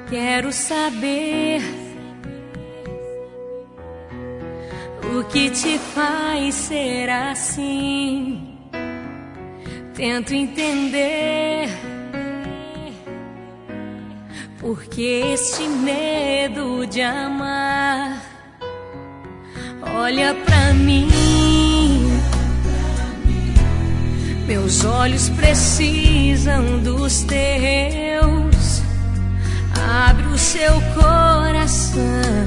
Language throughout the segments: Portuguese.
Quero saber o que te faz ser assim. Tento entender porque este medo de amar. Olha pra mim, meus olhos precisam dos teus. Abre o seu coração,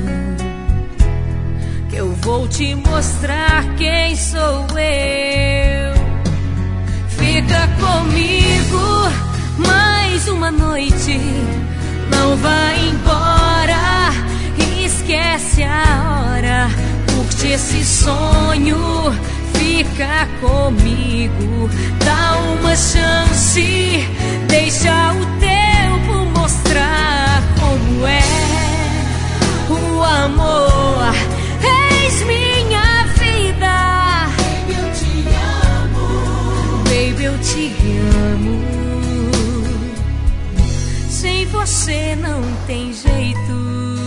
que eu vou te mostrar quem sou eu. Fica comigo mais uma noite, não vai embora, esquece a hora. Curte esse sonho, fica comigo, dá uma chance, deixa o tempo mostrar como é o amor. Eis minha vida, baby, eu te amo, baby, eu te amo. Sem você não tem jeito.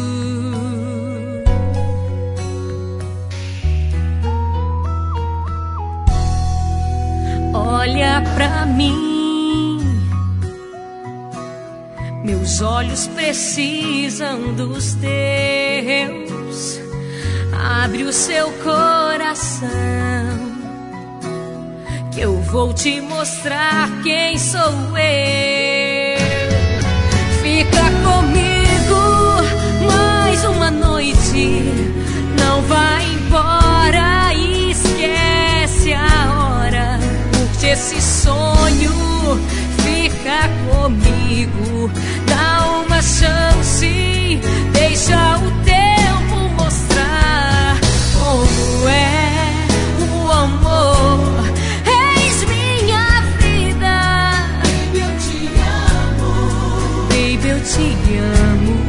Olha pra mim, meus olhos precisam dos teus. Abre o seu coração, que eu vou te mostrar quem sou eu. Fica comigo mais uma noite, não vai embora, esquece a hora. Curte esse sonho, fica comigo, dá uma chance, deixa o tempo mostrar como é o amor. Eis minha vida, baby, eu te amo, baby, eu te amo.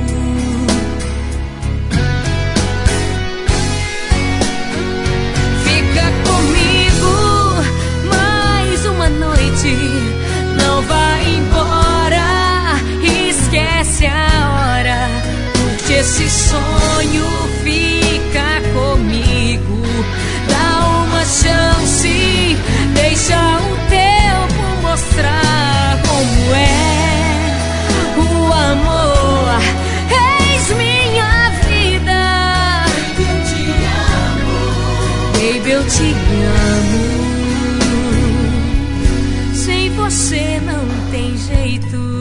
Fica comigo mais uma noite, não vai embora, esquece a hora. Curte esse sonho, fica comigo, dá uma chance, deixa o tempo mostrar como é o amor. Eis minha vida, baby, eu te amo, baby, eu te amo. Sem você não tem jeito.